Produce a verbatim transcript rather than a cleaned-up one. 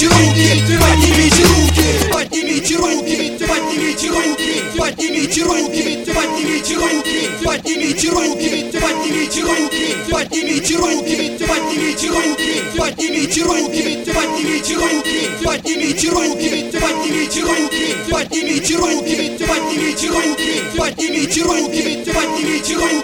поднимите руки, поднимите руки, поднимите руки, поднимите руки, поднимите руки, поднимите руки, поднимите руки, поднимите руки, поднимите руки, поднимите руки, поднимите руки, поднимите руки, поднимите руки, поднимите руки, поднимите руки, поднимите руки, поднимите руки, поднимите руки.